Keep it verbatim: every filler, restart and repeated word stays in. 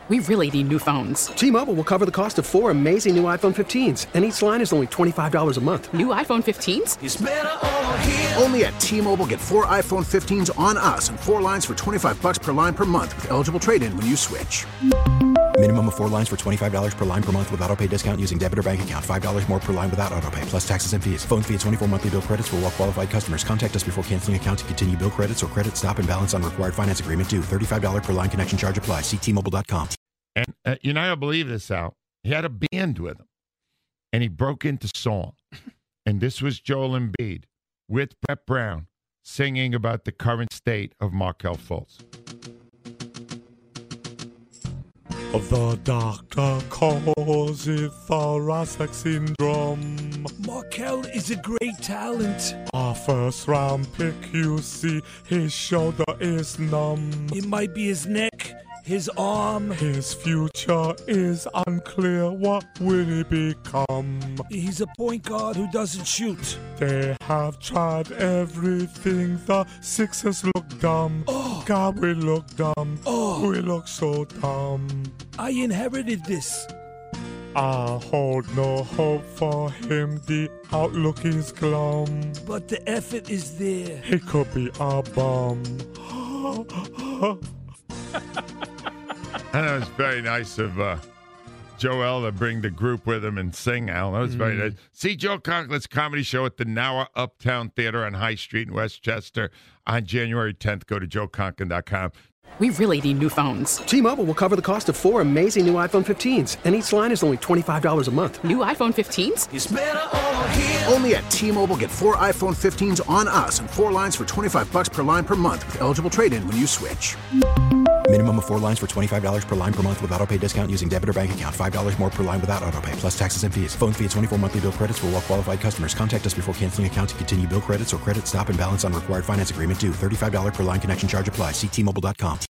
We really need new phones. T-Mobile will cover the cost of four amazing new iPhone fifteens, and each line is only twenty-five dollars a month. New iPhone fifteens? It's better over here. Only at T-Mobile, get four iPhone fifteens on us and four lines for twenty-five dollars per line per month with eligible trade-in when you switch. Minimum of four lines for twenty-five dollars per line per month with autopay discount using debit or bank account. five dollars more per line without autopay, plus taxes and fees. Phone fee at twenty-four monthly bill credits for well-qualified customers. Contact us before canceling account to continue bill credits or credit stop and balance on required finance agreement due. thirty-five dollars per line connection charge applies. See T Mobile dot com. And uh, you're not going to believe this, Al. He had a band with him, and he broke into song. And this was Joel Embiid with Brett Brown singing about the current state of Markelle Fultz. The doctor calls it thoracic syndrome. Markelle is a great talent. Our first round pick, you see, his shoulder is numb. It might be his neck, his arm. His future is unclear. What will he become? He's a point guard who doesn't shoot. They have tried everything. The Sixers look dumb. Oh. God, we look dumb. Oh. We look so dumb. I inherited this. I hold no hope for him. The outlook is glum. But the effort is there. He could be a bum. And it was very nice of uh, Joel to bring the group with him and sing, Al. That was very Mm. nice. See Joe Conklin's comedy show at the Nowa Uptown Theater on High Street in Westchester on January tenth. Go to joe conklin dot com. We really need new phones. T-Mobile will cover the cost of four amazing new iPhone fifteens, and each line is only twenty-five dollars a month. New iPhone fifteens? It's better over here. Only at T-Mobile, get four iPhone fifteens on us and four lines for twenty-five dollars per line per month with eligible trade-in when you switch. Minimum of four lines for twenty-five dollars per line per month with autopay discount using debit or bank account. five dollars more per line without autopay, plus taxes and fees. Phone fee at twenty-four monthly bill credits for well-qualified customers. Contact us before canceling account to continue bill credits or credit stop and balance on required finance agreement due. thirty-five dollars per line connection charge applies. See T Mobile dot com.